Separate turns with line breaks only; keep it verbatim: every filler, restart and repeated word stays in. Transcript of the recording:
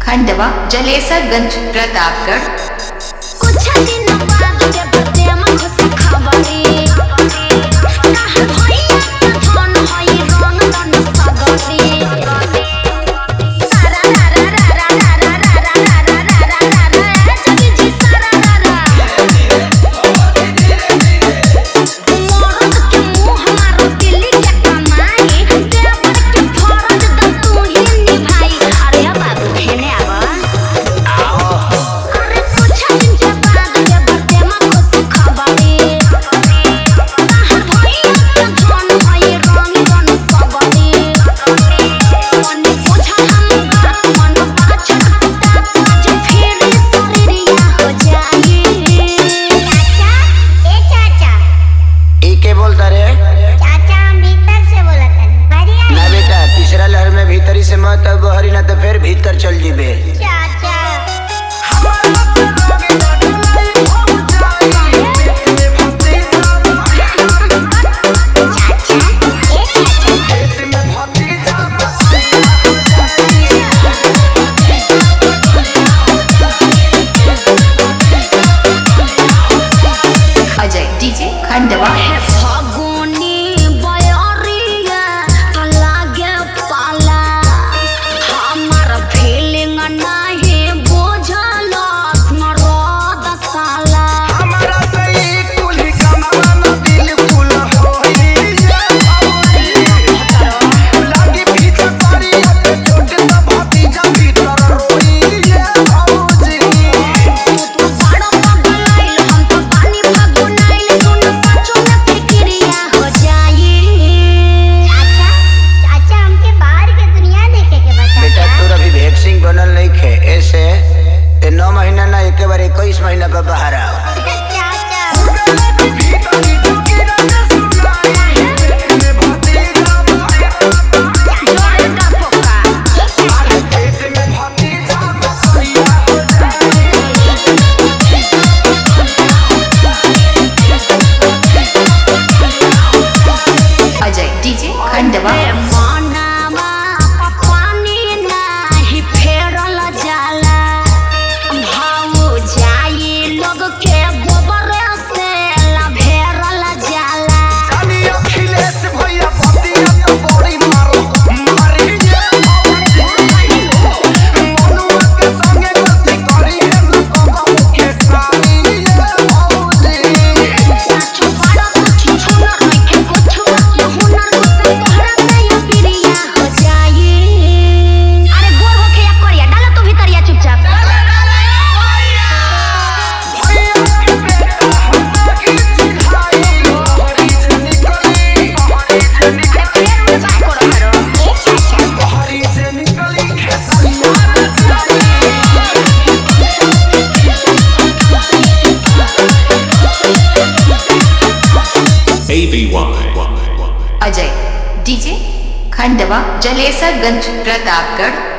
खंडवा जलेसरगंज प्रतापगढ़।
कुछ दिन बाद के बदे में खुश खबरी कहा भैया के धन हई रंग रन सगरी सारा रा रा रा रा रा रा रा रा रा रा रा जगी जी सारा रा रा मोरत के मुंह मारो दिल्ली के कमाई देवर के फरज द तू ही निभाई। अरे बाबू हेने आवा
से मत बहरी ना तो फिर भीतर चल जीबे।
चाचा
अजय डीजे खंडवा।
नौ महीना ना एक बार इक्कीस महीना पर बाहर आओ।
अजय डीजे खंडवा। अजय डीजे खंडवा जलेसरगंज प्रतापगढ़।